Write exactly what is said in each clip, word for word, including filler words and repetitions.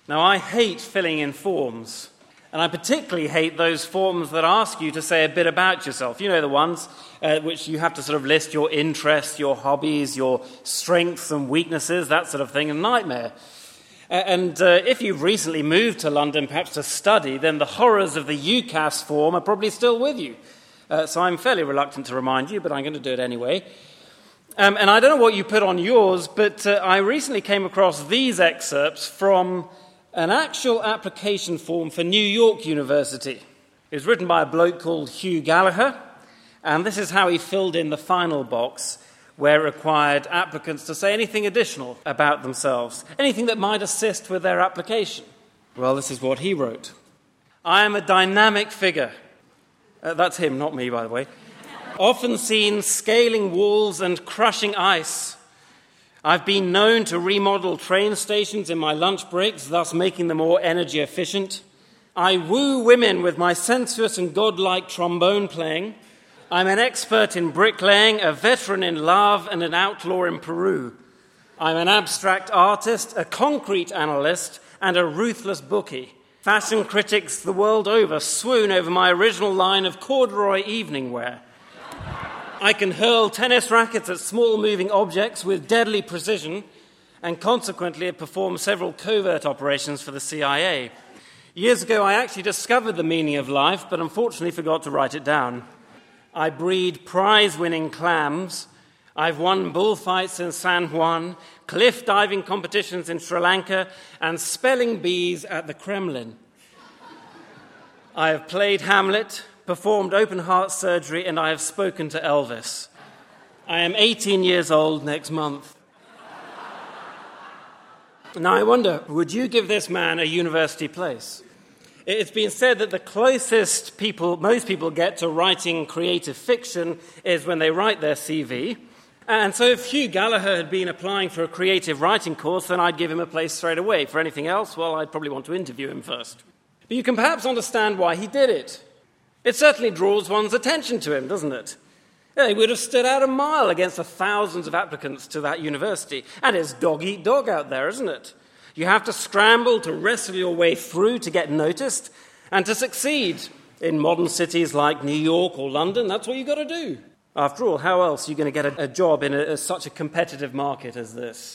Now, I hate filling in forms, and I particularly hate those forms that ask you to say a bit about yourself. You know, the ones uh, which you have to sort of list your interests, your hobbies, your strengths and weaknesses, that sort of thing, a nightmare. Uh, and uh, if you've recently moved to London, perhaps to study, then the horrors of the UCAS form are probably still with you. Uh, so I'm fairly reluctant to remind you, but I'm going to do it anyway. Um, and I don't know what you put on yours, but uh, I recently came across these excerpts from an actual application form for New York University. It was written by a bloke called Hugh Gallagher, and this is how he filled in the final box where it required applicants to say anything additional about themselves, anything that might assist with their application. Well, this is what he wrote. I am a dynamic figure. Uh, that's him, not me, by the way. Often seen scaling walls and crushing ice. I've been known to remodel train stations in my lunch breaks, thus making them more energy efficient. I woo women with my sensuous and godlike trombone playing. I'm an expert in bricklaying, a veteran in love, and an outlaw in Peru. I'm an abstract artist, a concrete analyst, and a ruthless bookie. Fashion critics the world over swoon over my original line of corduroy evening wear. I can hurl tennis rackets at small moving objects with deadly precision, and consequently have performed several covert operations for the C I A. Years ago, I actually discovered the meaning of life, but unfortunately forgot to write it down. I breed prize-winning clams. I've won bullfights in San Juan, cliff diving competitions in Sri Lanka, and spelling bees at the Kremlin. I have played Hamlet, performed open-heart surgery, and I have spoken to Elvis. I am eighteen years old next month. Now, I wonder, would you give this man a university place? It's been said that the closest people, most people get to writing creative fiction is when they write their C V. And so if Hugh Gallagher had been applying for a creative writing course, then I'd give him a place straight away. For anything else, well, I'd probably want to interview him first. But you can perhaps understand why he did it. It certainly draws one's attention to him, doesn't it? Yeah, he would have stood out a mile against the thousands of applicants to that university. And it's dog-eat-dog out there, isn't it? You have to scramble to wrestle your way through to get noticed and to succeed. In modern cities like New York or London, that's what you've got to do. After all, how else are you going to get a, a job in a, a, such a competitive market as this?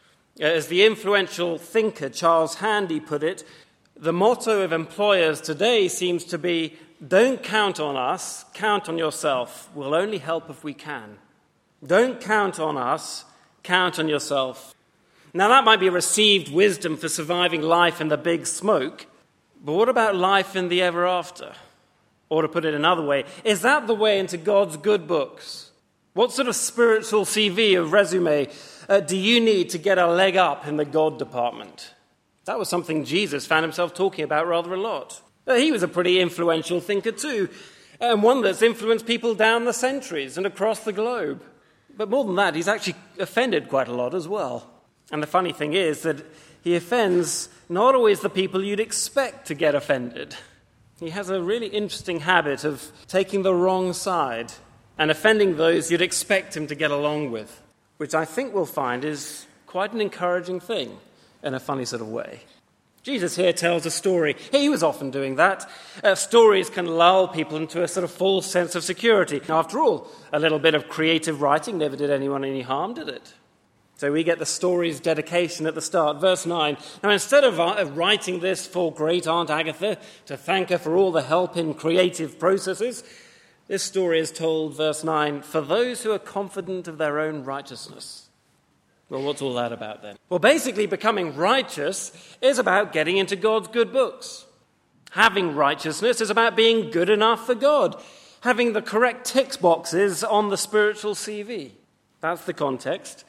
As the influential thinker Charles Handy put it, the motto of employers today seems to be, don't count on us, count on yourself. We'll only help if we can. Don't count on us, count on yourself. Now, that might be received wisdom for surviving life in the big smoke, but what about life in the ever after? Or to put it another way, is that the way into God's good books? What sort of spiritual C V or resume uh, do you need to get a leg up in the God department? That was something Jesus found himself talking about rather a lot. He was a pretty influential thinker too, and one that's influenced people down the centuries and across the globe. But more than that, he's actually offended quite a lot as well. And the funny thing is that he offends not always the people you'd expect to get offended. He has a really interesting habit of taking the wrong side and offending those you'd expect him to get along with, which I think we'll find is quite an encouraging thing in a funny sort of way. Jesus here tells a story. He was often doing that. Uh, stories can lull people into a sort of false sense of security. After all, a little bit of creative writing never did anyone any harm, did it? So we get the story's dedication at the start. Verse nine. Now, instead of writing this for great Aunt Agatha to thank her for all the help in creative processes, this story is told, verse nine, for those who are confident of their own righteousness. Well, what's all that about then? Well, basically, becoming righteous is about getting into God's good books. Having righteousness is about being good enough for God, having the correct tick boxes on the spiritual C V. That's the context.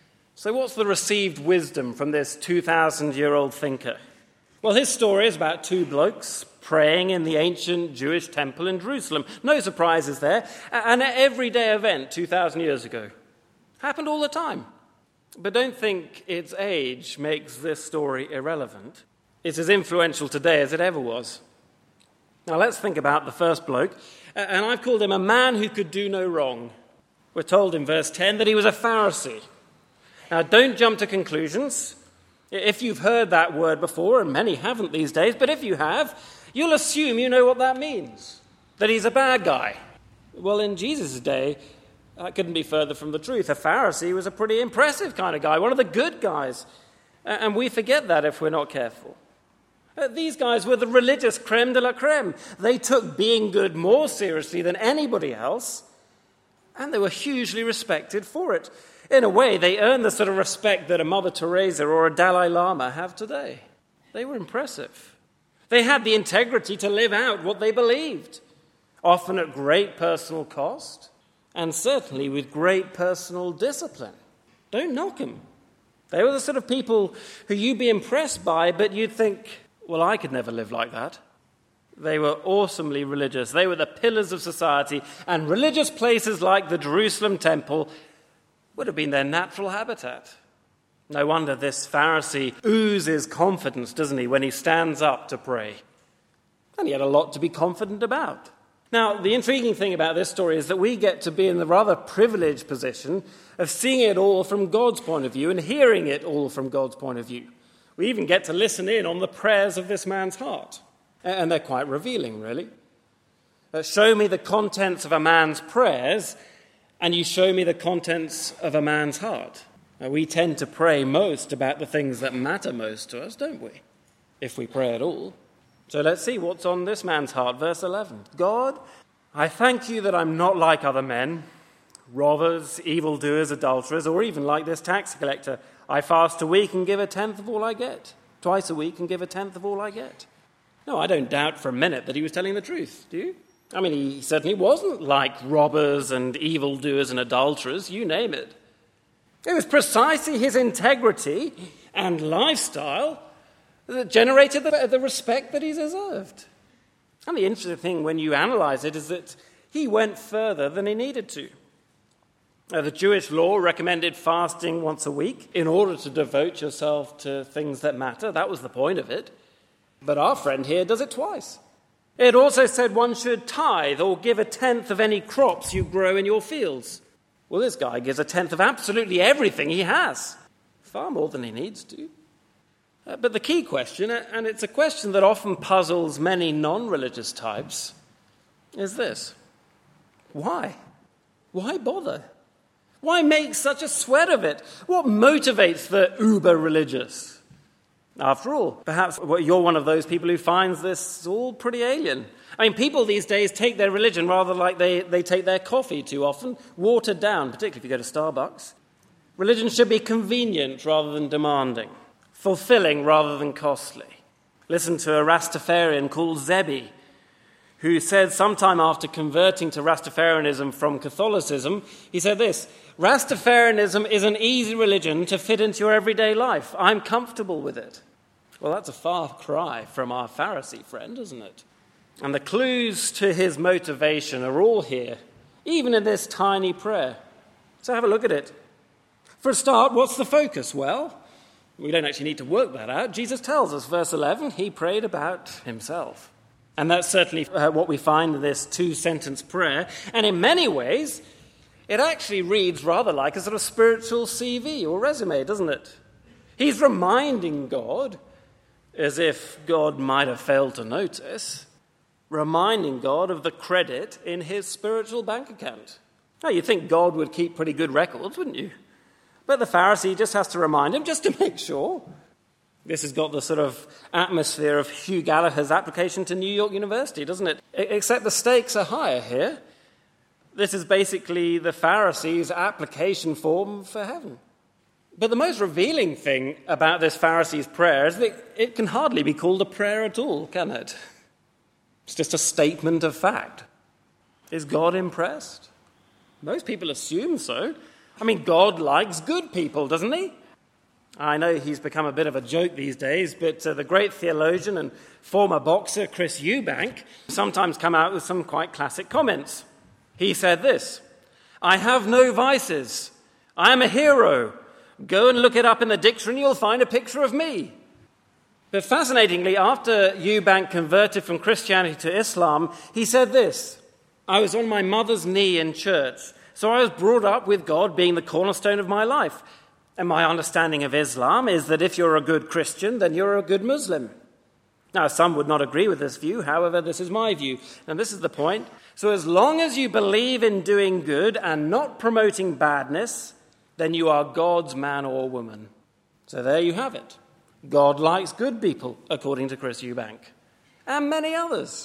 So what's the received wisdom from this two thousand year old thinker? Well, his story is about two blokes praying in the ancient Jewish temple in Jerusalem. No surprises there. An everyday event two thousand years ago. Happened all the time. But don't think its age makes this story irrelevant. It's as influential today as it ever was. Now let's think about the first bloke. And I've called him a man who could do no wrong. We're told in verse ten that he was a Pharisee. Now, don't jump to conclusions. If you've heard that word before, and many haven't these days, but if you have, you'll assume you know what that means, that he's a bad guy. Well, in Jesus' day, that couldn't be further from the truth. A Pharisee was a pretty impressive kind of guy, one of the good guys. And we forget that if we're not careful. These guys were the religious creme de la creme. They took being good more seriously than anybody else, and they were hugely respected for it. In a way, they earned the sort of respect that a Mother Teresa or a Dalai Lama have today. They were impressive. They had the integrity to live out what they believed, often at great personal cost, and certainly with great personal discipline. Don't knock them. They were the sort of people who you'd be impressed by, but you'd think, well, I could never live like that. They were awesomely religious. They were the pillars of society, and religious places like the Jerusalem temple would have been their natural habitat. No wonder this Pharisee oozes confidence, doesn't he, when he stands up to pray. And he had a lot to be confident about. Now, the intriguing thing about this story is that we get to be in the rather privileged position of seeing it all from God's point of view and hearing it all from God's point of view. We even get to listen in on the prayers of this man's heart. And they're quite revealing, really. Uh, show me the contents of a man's prayers, and you show me the contents of a man's heart. Uh, we tend to pray most about the things that matter most to us, don't we? If we pray at all. So let's see what's on this man's heart. Verse eleven. God, I thank you that I'm not like other men, robbers, evildoers, adulterers, or even like this tax collector. I fast a week and give a tenth of all I get. Twice a week and give a tenth of all I get. No, I don't doubt for a minute that he was telling the truth, do you? I mean, he certainly wasn't like robbers and evildoers and adulterers, you name it. It was precisely his integrity and lifestyle that generated the, the respect that he deserved. And the interesting thing when you analyze it is that he went further than he needed to. Uh, the Jewish law recommended fasting once a week in order to devote yourself to things that matter. That was the point of it. But our friend here does it twice. It also said one should tithe or give a tenth of any crops you grow in your fields. Well, this guy gives a tenth of absolutely everything he has. Far more than he needs to. Uh, but the key question, and it's a question that often puzzles many non-religious types, is this. Why? Why bother? Why make such a sweat of it? What motivates the uber-religious? After all, perhaps you're one of those people who finds this all pretty alien. I mean, people these days take their religion rather like they, they take their coffee too often, watered down, particularly if you go to Starbucks. Religion should be convenient rather than demanding, fulfilling rather than costly. Listen to a Rastafarian called Zebi, who said sometime after converting to Rastafarianism from Catholicism, he said this, Rastafarianism is an easy religion to fit into your everyday life. I'm comfortable with it. Well, that's a far cry from our Pharisee friend, isn't it? And the clues to his motivation are all here, even in this tiny prayer. So have a look at it. For a start, what's the focus? Well, we don't actually need to work that out. Jesus tells us, verse eleven, he prayed about himself. And that's certainly uh, what we find in this two-sentence prayer. And in many ways, it actually reads rather like a sort of spiritual C V or resume, doesn't it? He's reminding God, as if God might have failed to notice, reminding God of the credit in his spiritual bank account. Now, you'd think God would keep pretty good records, wouldn't you? But the Pharisee just has to remind him, just to make sure. This has got the sort of atmosphere of Hugh Gallagher's application to New York University, doesn't it? Except the stakes are higher here. This is basically the Pharisee's application form for heaven. But the most revealing thing about this Pharisee's prayer is that it can hardly be called a prayer at all, can it? It's just a statement of fact. Is God impressed? Most people assume so. I mean, God likes good people, doesn't he? I know he's become a bit of a joke these days, but uh, the great theologian and former boxer Chris Eubank sometimes come out with some quite classic comments. He said this, I have no vices. I am a hero. Go and look it up in the dictionary, you'll find a picture of me. But fascinatingly, after Eubank converted from Christianity to Islam, he said this, I was on my mother's knee in church, so I was brought up with God being the cornerstone of my life. And my understanding of Islam is that if you're a good Christian, then you're a good Muslim. Now, some would not agree with this view. However, this is my view. And this is the point. So as long as you believe in doing good and not promoting badness, then you are God's man or woman. So there you have it. God likes good people, according to Chris Eubank. And many others.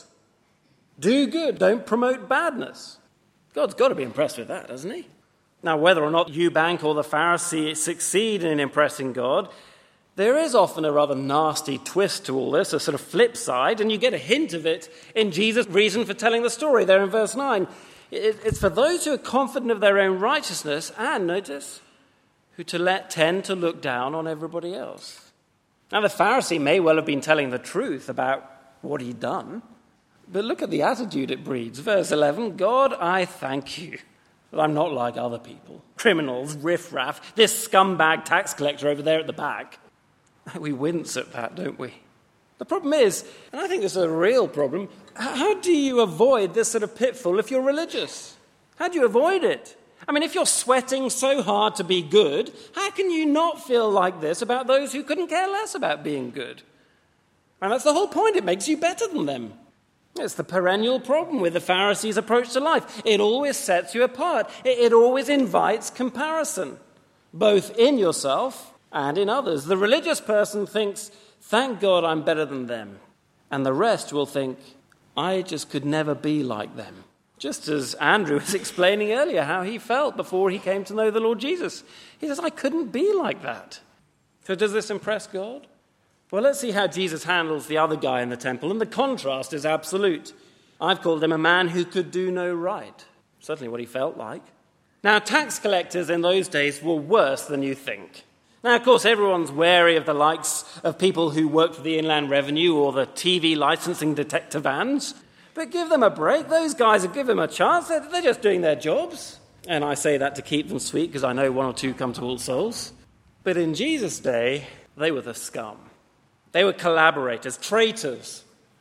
Do good, don't promote badness. God's got to be impressed with that, hasn't he? Now, whether or not Eubank or the Pharisee succeed in impressing God, there is often a rather nasty twist to all this, a sort of flip side, and you get a hint of it in Jesus' reason for telling the story there in verse nine. It's for those who are confident of their own righteousness and, notice, who to let, tend to look down on everybody else. Now, the Pharisee may well have been telling the truth about what he'd done, but look at the attitude it breeds. Verse eleven, God, I thank you that I'm not like other people, criminals, riffraff, this scumbag tax collector over there at the back. We wince at that, don't we? The problem is, and I think this is a real problem, how do you avoid this sort of pitfall if you're religious? How do you avoid it? I mean, if you're sweating so hard to be good, how can you not feel like this about those who couldn't care less about being good? And that's the whole point. It makes you better than them. It's the perennial problem with the Pharisees' approach to life. It always sets you apart. It, it always invites comparison, both in yourself and in others. The religious person thinks, thank God I'm better than them. And the rest will think, I just could never be like them. Just as Andrew was explaining earlier how he felt before he came to know the Lord Jesus. He says, I couldn't be like that. So does this impress God? Well, let's see how Jesus handles the other guy in the temple, and the contrast is absolute. I've called him a man who could do no right. Certainly what he felt like. Now, tax collectors in those days were worse than you think. Now, of course, everyone's wary of the likes of people who work for the Inland Revenue or the T V licensing detector vans. But give them a break. Those guys have given them a chance. They're, they're just doing their jobs. And I say that to keep them sweet because I know one or two come to All Souls. But in Jesus' day, they were the scum. They were collaborators, traitors,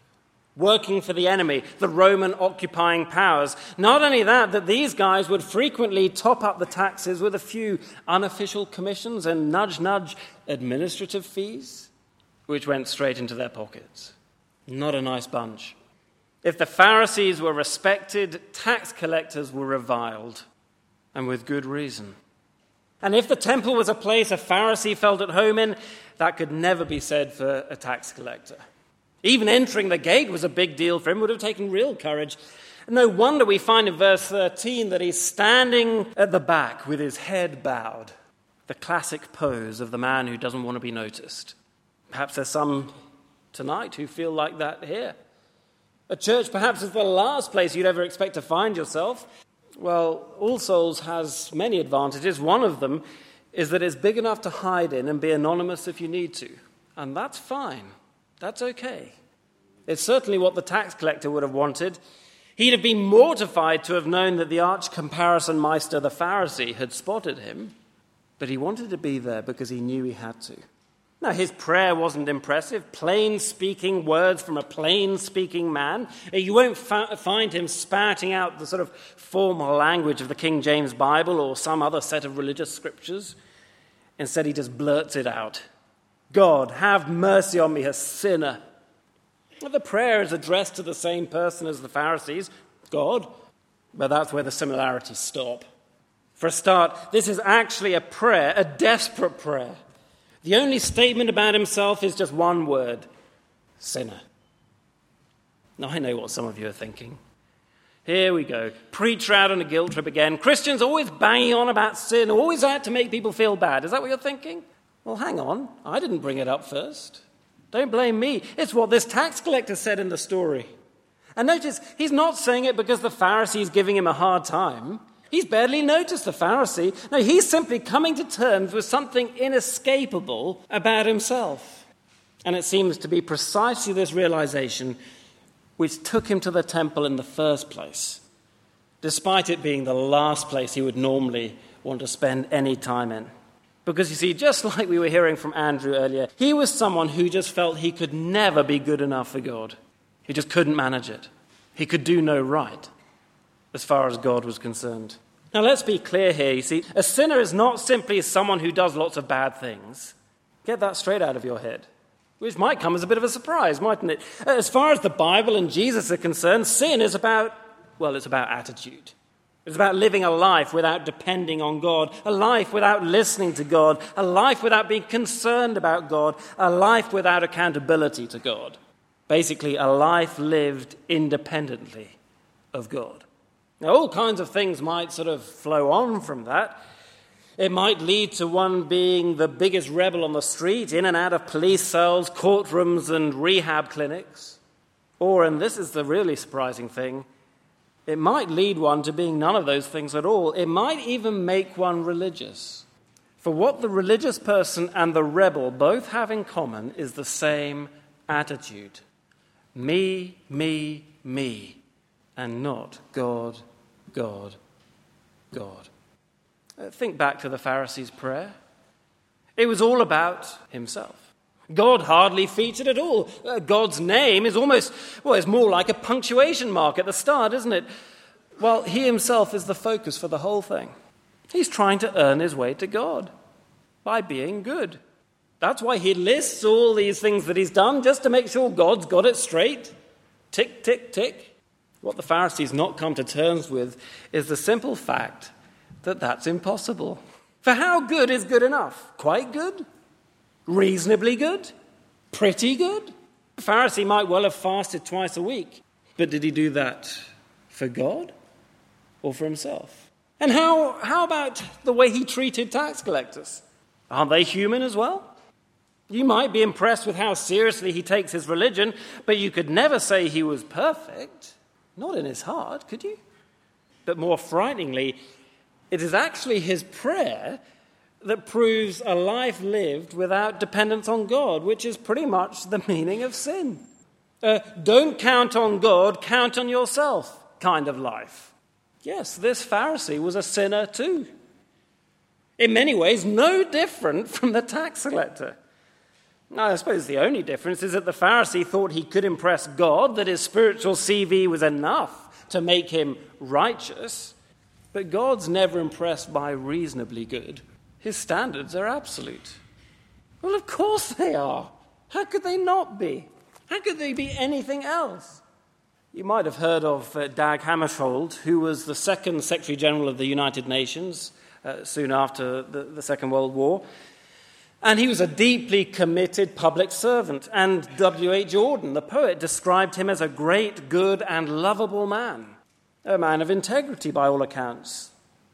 working for the enemy, the Roman occupying powers. Not only that, that these guys would frequently top up the taxes with a few unofficial commissions and nudge-nudge administrative fees, which went straight into their pockets. Not a nice bunch. If the Pharisees were respected, tax collectors were reviled, and with good reason. And if the temple was a place a Pharisee felt at home in, that could never be said for a tax collector. Even entering the gate was a big deal for him, would have taken real courage. No wonder we find in verse thirteen that he's standing at the back with his head bowed, the classic pose of the man who doesn't want to be noticed. Perhaps there's some tonight who feel like that here. A church perhaps is the last place you'd ever expect to find yourself. Well, All Souls has many advantages. One of them is that it's big enough to hide in and be anonymous if you need to. And that's fine. That's okay. It's certainly what the tax collector would have wanted. He'd have been mortified to have known that the arch-comparison meister, the Pharisee, had spotted him. But he wanted to be there because he knew he had to. Now, his prayer wasn't impressive. Plain-speaking words from a plain-speaking man. You won't fa- find him spouting out the sort of formal language of the King James Bible or some other set of religious scriptures. Instead, he just blurts it out. God, have mercy on me, a sinner. Well, the prayer is addressed to the same person as the Pharisees, God, but that's where the similarities stop. For a start, this is actually a prayer, a desperate prayer. The only statement about himself is just one word, sinner. Now, I know what some of you are thinking. Here we go. Preacher out on a guilt trip again. Christians always banging on about sin, always out to make people feel bad. Is that what you're thinking? Well, hang on. I didn't bring it up first. Don't blame me. It's what this tax collector said in the story. And notice, he's not saying it because the Pharisee is giving him a hard time. He's barely noticed the Pharisee. No, he's simply coming to terms with something inescapable about himself. And it seems to be precisely this realization which took him to the temple in the first place, despite it being the last place he would normally want to spend any time in. Because you see, just like we were hearing from Andrew earlier, he was someone who just felt he could never be good enough for God. He just couldn't manage it. He could do no right as far as God was concerned. Now, let's be clear here. You see, a sinner is not simply someone who does lots of bad things. Get that straight out of your head, which might come as a bit of a surprise, mightn't it? As far as the Bible and Jesus are concerned, sin is about, well, it's about attitude. It's about living a life without depending on God, a life without listening to God, a life without being concerned about God, a life without accountability to God. Basically, a life lived independently of God. Now, all kinds of things might sort of flow on from that. It might lead to one being the biggest rebel on the street, in and out of police cells, courtrooms, and rehab clinics. Or, and this is the really surprising thing, it might lead one to being none of those things at all. It might even make one religious. For what the religious person and the rebel both have in common is the same attitude. Me, me, me, and not God, God, God. Uh, think back to the Pharisees' prayer. It was all about himself. God hardly featured at all. Uh, God's name is almost, well, it's more like a punctuation mark at the start, isn't it? Well, he himself is the focus for the whole thing. He's trying to earn his way to God by being good. That's why he lists all these things that he's done, just to make sure God's got it straight. Tick, tick, tick. What the Pharisees not come to terms with is the simple fact that that's impossible. For how good is good enough? Quite good? Reasonably good? Pretty good? The Pharisee might well have fasted twice a week, but did he do that for God or for himself? And how, how about the way he treated tax collectors? Aren't they human as well? You might be impressed with how seriously he takes his religion, but you could never say he was perfect. Not in his heart, could you? But more frighteningly, it is actually his prayer that proves a life lived without dependence on God, which is pretty much the meaning of sin. Uh, don't count on God, count on yourself kind of life. Yes, this Pharisee was a sinner too. In many ways, no different from the tax collector. Now, I suppose the only difference is that the Pharisee thought he could impress God, that his spiritual C V was enough to make him righteous. But God's never impressed by reasonably good. His standards are absolute. Well, of course they are. How could they not be? How could they be anything else? You might have heard of uh, Dag Hammarskjöld, who was the second Secretary General of the United Nations uh, soon after the, the Second World War. And he was a deeply committed public servant. And W H Auden, the poet, described him as a great, good, and lovable man. A man of integrity, by all accounts.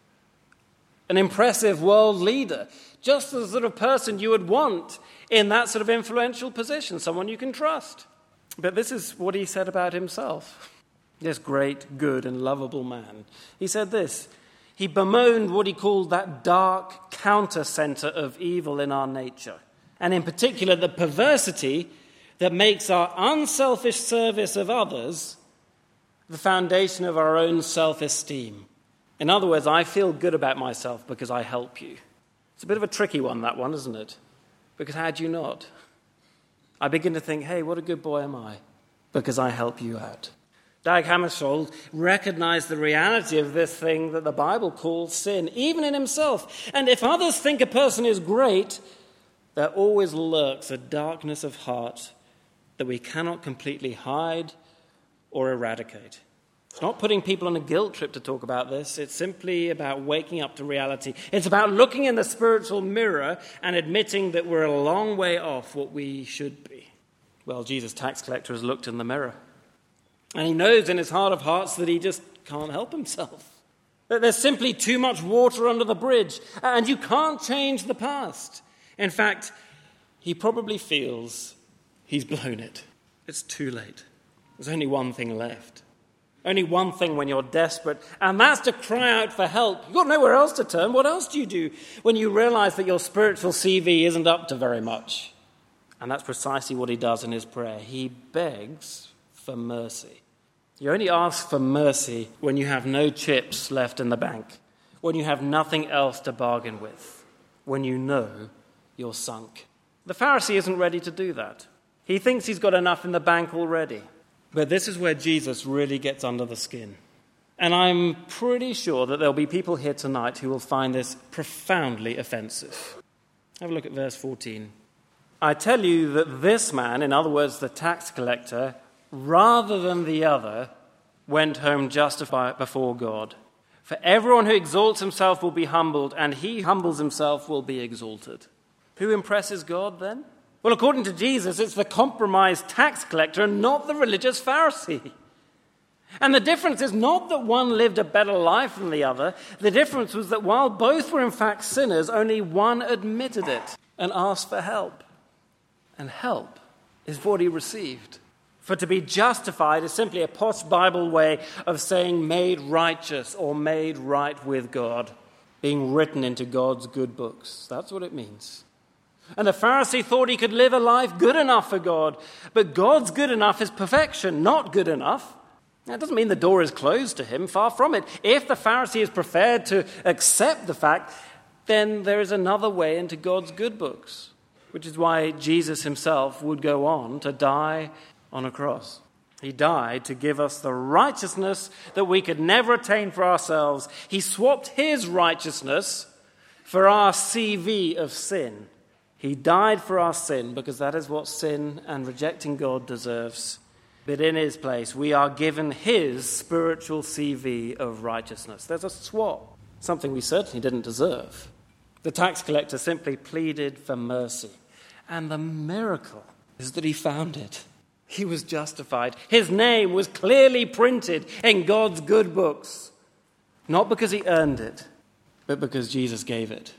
An impressive world leader. Just the sort of person you would want in that sort of influential position. Someone you can trust. But this is what he said about himself. This great, good, and lovable man. He said this. He bemoaned what he called that dark counter-center of evil in our nature. And in particular, the perversity that makes our unselfish service of others the foundation of our own self-esteem. In other words, I feel good about myself because I help you. It's a bit of a tricky one, that one, isn't it? Because how do you not? I begin to think, hey, what a good boy am I? Because I help you out. Dag Hammarskjöld recognized the reality of this thing that the Bible calls sin, even in himself. And if others think a person is great, there always lurks a darkness of heart that we cannot completely hide or eradicate. It's not putting people on a guilt trip to talk about this. It's simply about waking up to reality. It's about looking in the spiritual mirror and admitting that we're a long way off what we should be. Well, Jesus' tax collector has looked in the mirror. And he knows in his heart of hearts that he just can't help himself. That there's simply too much water under the bridge. And you can't change the past. In fact, he probably feels he's blown it. It's too late. There's only one thing left. Only one thing when you're desperate, and that's to cry out for help. You've got nowhere else to turn. What else do you do when you realize that your spiritual C V isn't up to very much? And that's precisely what he does in his prayer. He begs for mercy. You only ask for mercy when you have no chips left in the bank, when you have nothing else to bargain with, when you know you're sunk. The Pharisee isn't ready to do that. He thinks he's got enough in the bank already. But this is where Jesus really gets under the skin. And I'm pretty sure that there'll be people here tonight who will find this profoundly offensive. Have a look at verse fourteen. I tell you that this man, in other words, the tax collector, rather than the other, went home justified before God. For everyone who exalts himself will be humbled, and he who humbles himself will be exalted. Who impresses God then? Well, according to Jesus, it's the compromised tax collector and not the religious Pharisee. And the difference is not that one lived a better life than the other. The difference was that while both were in fact sinners, only one admitted it and asked for help. And help is what he received. For to be justified is simply a posh Bible way of saying made righteous or made right with God, being written into God's good books. That's what it means. And the Pharisee thought he could live a life good enough for God. But God's good enough is perfection, not good enough. That doesn't mean the door is closed to him, far from it. If the Pharisee is prepared to accept the fact, then there is another way into God's good books, which is why Jesus himself would go on to die on a cross. He died to give us the righteousness that we could never attain for ourselves. He swapped his righteousness for our C V of sin. He died for our sin because that is what sin and rejecting God deserves. But in his place, we are given his spiritual C V of righteousness. There's a swap, something we certainly didn't deserve. The tax collector simply pleaded for mercy. And the miracle is that he found it. He was justified. His name was clearly printed in God's good books. Not because he earned it, but because Jesus gave it.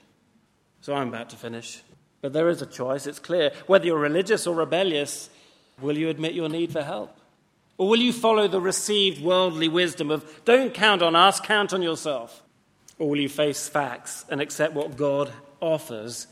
So I'm about to finish. But there is a choice, it's clear. Whether you're religious or rebellious, will you admit your need for help? Or will you follow the received worldly wisdom of, don't count on us, count on yourself? Or will you face facts and accept what God offers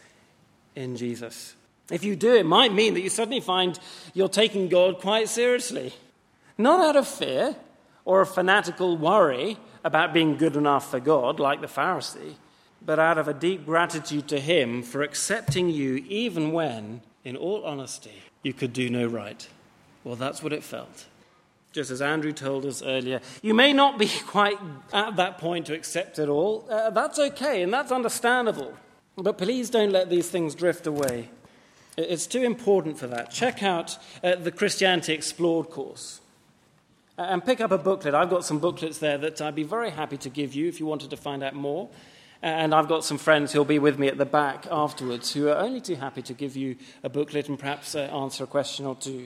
in Jesus? If you do, it might mean that you suddenly find you're taking God quite seriously. Not out of fear or a fanatical worry about being good enough for God, like the Pharisee, but out of a deep gratitude to him for accepting you even when, in all honesty, you could do no right. Well, that's what it felt. Just as Andrew told us earlier, you may not be quite at that point to accept it all. Uh, that's okay, and that's understandable. But please don't let these things drift away. It's too important for that. Check out uh, the Christianity Explored course. Uh, and pick up a booklet. I've got some booklets there that I'd be very happy to give you if you wanted to find out more. And I've got some friends who'll be with me at the back afterwards who are only too happy to give you a booklet and perhaps uh, answer a question or two.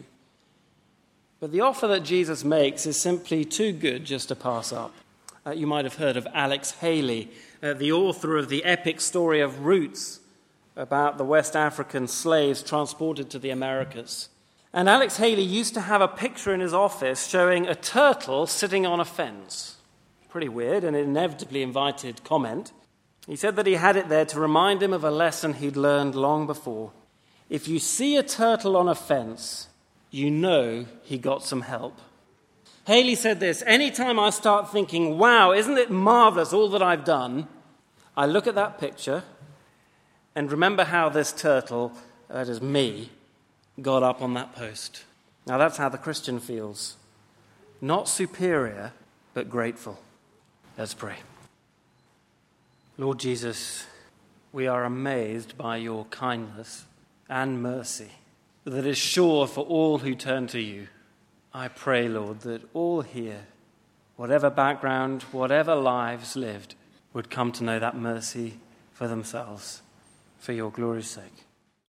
But the offer that Jesus makes is simply too good just to pass up. Uh, you might have heard of Alex Haley, uh, the author of the epic story of Roots, about the West African slaves transported to the Americas. And Alex Haley used to have a picture in his office showing a turtle sitting on a fence. Pretty weird, and it inevitably invited comment. He said that he had it there to remind him of a lesson he'd learned long before. If you see a turtle on a fence, you know he got some help. Haley said this, anytime I start thinking, wow, isn't it marvelous all that I've done, I look at that picture and remember how this turtle, that is me, got up on that post. Now that's how the Christian feels. Not superior, but grateful. Let's pray. Lord Jesus, we are amazed by your kindness and mercy that is sure for all who turn to you. I pray, Lord, that all here, whatever background, whatever lives lived, would come to know that mercy for themselves, for your glory's sake.